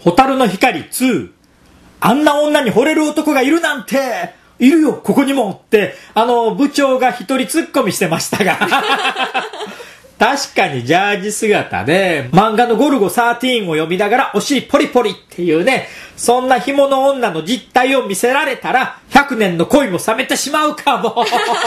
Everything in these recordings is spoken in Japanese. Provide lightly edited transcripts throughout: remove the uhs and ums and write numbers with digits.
蛍の光2、あんな女に惚れる男がいるなんて、いるよここにもって、部長が一人ツッコミしてましたが確かにジャージ姿で漫画のゴルゴ13を読みながらお尻ポリポリっていうね、そんな紐の女の実態を見せられたら100年の恋も冷めてしまうかも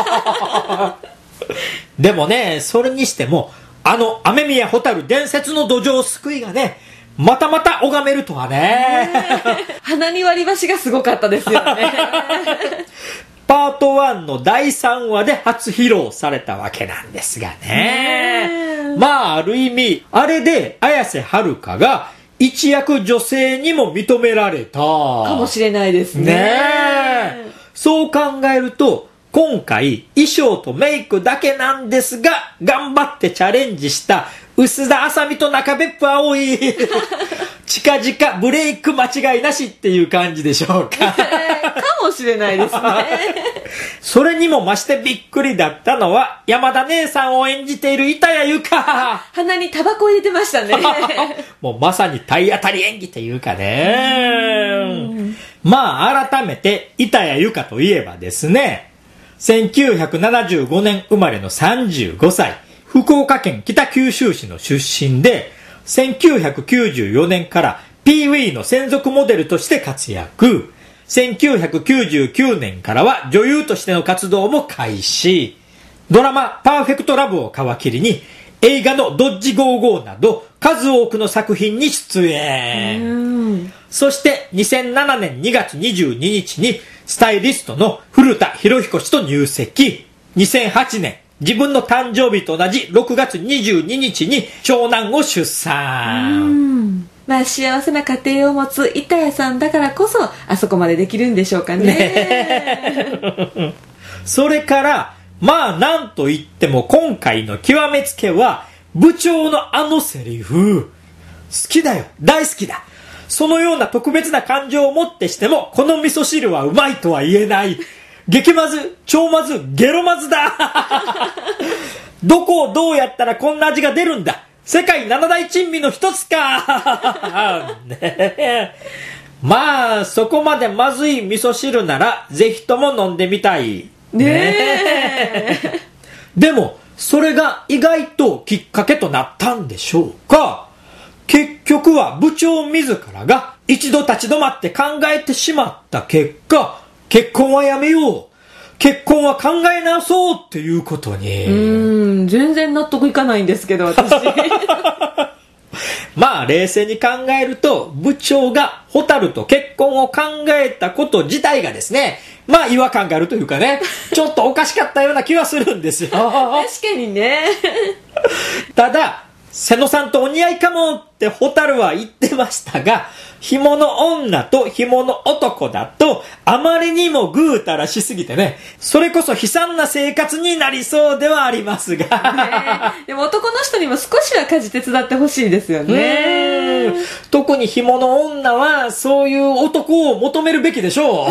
でもね、それにしても雨宮蛍伝説の土壌すくいがね、またまた拝めるとはね鼻に割り箸がすごかったですよねパート1の第3話で初披露されたわけなんですがね。まあある意味あれで綾瀬はるかが一躍女性にも認められたかもしれないです ね。 そう考えると今回衣装とメイクだけなんですが頑張ってチャレンジした薄田あさみと中別府葵近々ブレイク間違いなしっていう感じでしょうかかもしれないですねそれにも増してびっくりだったのは山田姉さんを演じている板谷由夏鼻にタバコ入れてましたねもうまさに体当たり演技っていうかね。まあ改めて板谷由夏といえばですね、1975年生まれの35歳、福岡県北九州市の出身で、1994年から PV の専属モデルとして活躍。1999年からは女優としての活動も開始。ドラマパーフェクトラブを皮切りに映画のドッジ55など数多くの作品に出演。そして2007年2月22日にスタイリストの古田博彦氏と入籍。2008年自分の誕生日と同じ6月22日に長男を出産。 まあ幸せな家庭を持つ板谷さんだからこそあそこまでできるんでしょうか ねそれからまあなんといっても今回の極めつけは部長のあのセリフ。好きだよ、大好きだ。そのような特別な感情をもってしてもこの味噌汁はうまいとは言えない。激まず、超まず、ゲロまずだどこをどうやったらこんな味が出るんだ。世界七大珍味の一つかね、まあそこまでまずい味噌汁ならぜひとも飲んでみたいねでもそれが意外ときっかけとなったんでしょうか。結局は部長自らが一度立ち止まって考えてしまった結果、結婚はやめよう、結婚は考え直そうっていうことに。 全然納得いかないんですけど私まあ冷静に考えると部長が蛍と結婚を考えたこと自体がですね、まあ違和感があるというかねちょっとおかしかったような気はするんですよ確かにねただ瀬野さんとお似合いかもって蛍は言ってましたが、紐の女と紐の男だとあまりにもぐうたらしすぎてね、それこそ悲惨な生活になりそうではありますが、 でも男の人にも少しは家事手伝ってほしいですよね。 特に紐の女はそういう男を求めるべきでしょう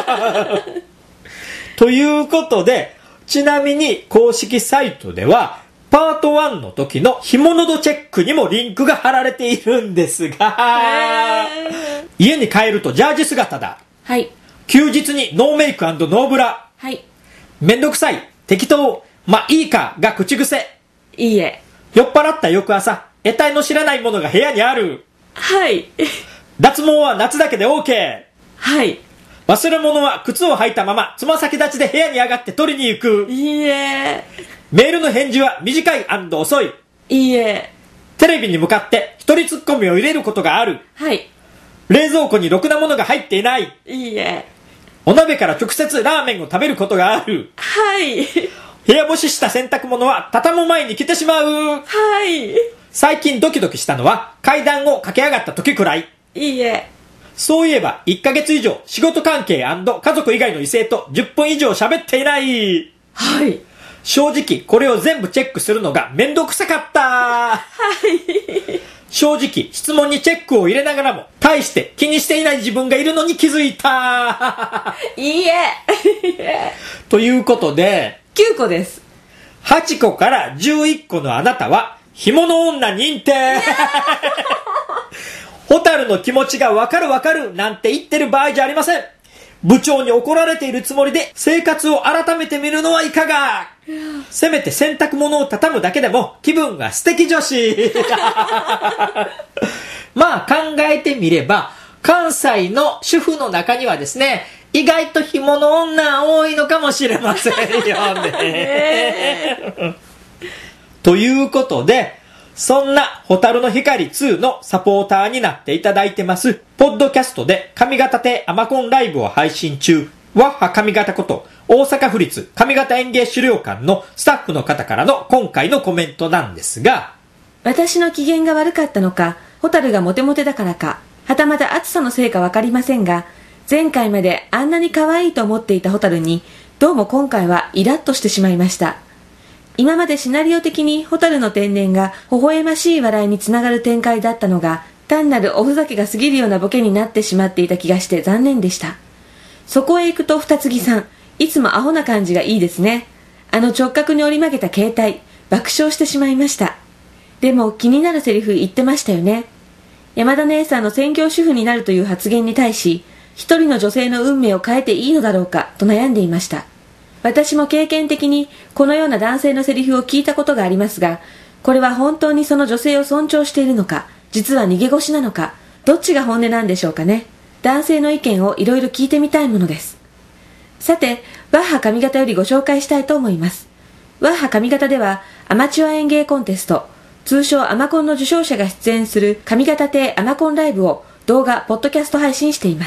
ということで、ちなみに公式サイトではパート1の時の紐のどチェックにもリンクが貼られているんですが、家に帰るとジャージ姿だ。 はい。 休日にノーメイク&ノーブラ。 はい。 めんどくさい、適当、まあいいかが口癖。 いいえ。 酔っ払った翌朝、得体の知らないものが部屋にある。 はい。 脱毛は夏だけで OK。 はい。 忘れ物は靴を履いたままつま先立ちで部屋に上がって取りに行く。 いいえ。 メールの返事は短い&遅い。 いいえ。 テレビに向かって一人ツッコミを入れることがある。 はい。 冷蔵庫にろくなものが入っていない。 いいえ。 お鍋から直接ラーメンを食べることがある。 はい。 部屋干しした洗濯物は畳む前に着てしまう。 はい。 最近ドキドキしたのは階段を駆け上がった時くらい。 いいえ。 そういえば1ヶ月以上仕事関係&家族以外の異性と10分以上喋っていない。 はい。 正直これを全部チェックするのがめんどくさかった。 はい。 正直質問にチェックを入れながらも大して気にしていない自分がいるのに気づいた。 いいえ。 ということで 9個です。 8個から11個のあなたは紐の女認定ホタルの気持ちがわかるなんて言ってる場合じゃありません。部長に怒られているつもりで生活を改めてみるのはいかが。せめて洗濯物を畳むだけでも気分が素敵女子。まあ考えてみれば、関西の主婦の中にはですね、意外と紐の女多いのかもしれませんよね。ということで、そんなホタルの光2のサポーターになっていただいてます、ポッドキャストで上方亭アマコンライブを配信中、ワッハ上方こと大阪府立上方園芸資料館のスタッフの方からの今回のコメントなんですが、 私の機嫌が悪かったのか、ホタルがモテモテだからか、はたまた暑さのせいかわかりませんが、前回まであんなに可愛いと思っていたホタルに、どうも今回はイラッとしてしまいました。今までシナリオ的にホタルの天然が微笑ましい笑いにつながる展開だったのが、単なるおふざけが過ぎるようなボケになってしまっていた気がして残念でした。そこへ行くと二つ木さん、いつもアホな感じがいいですね。あの直角に折り曲げた携帯、爆笑してしまいました。でも気になるセリフ言ってましたよね。山田姉さんの専業主婦になるという発言に対し、一人の女性の運命を変えていいのだろうかと悩んでいました。私も経験的にこのような男性のセリフを聞いたことがありますが、これは本当にその女性を尊重しているのか、実は逃げ腰なのか、どっちが本音なんでしょうかね。男性の意見をいろいろ聞いてみたいものです。さて、ワッハ上方よりご紹介したいと思います。ワッハ上方ではアマチュア園芸コンテスト、通称アマコンの受賞者が出演する上方亭アマコンライブを動画、ポッドキャスト配信しています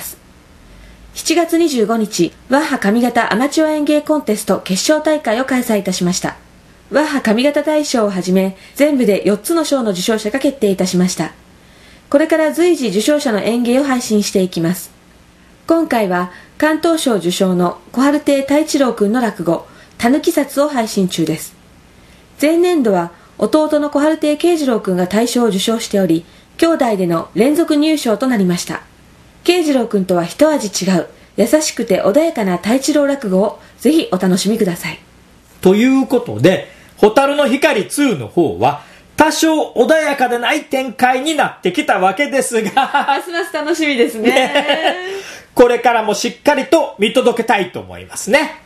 。7月25日、ワッハ上方アマチュア園芸コンテスト決勝大会を開催いたしました。ワッハ上方大賞をはじめ、全部で4つの賞の受賞者が決定いたしました。これから随時受賞者の演芸を配信していきます。今回は、関東賞受賞の小春亭太一郎くんの落語、たぬき札を配信中です。前年度は、弟の小春亭慶次郎くんが大賞を受賞しており、兄弟での連続入賞となりました。慶次郎くんとは一味違う、優しくて穏やかな太一郎落語をぜひお楽しみください。 ということで、ホタルの光2の方は、多少穏やかでない展開になってきたわけですが、 ますます楽しみですね。 これからもしっかりと見届けたいと思いますね。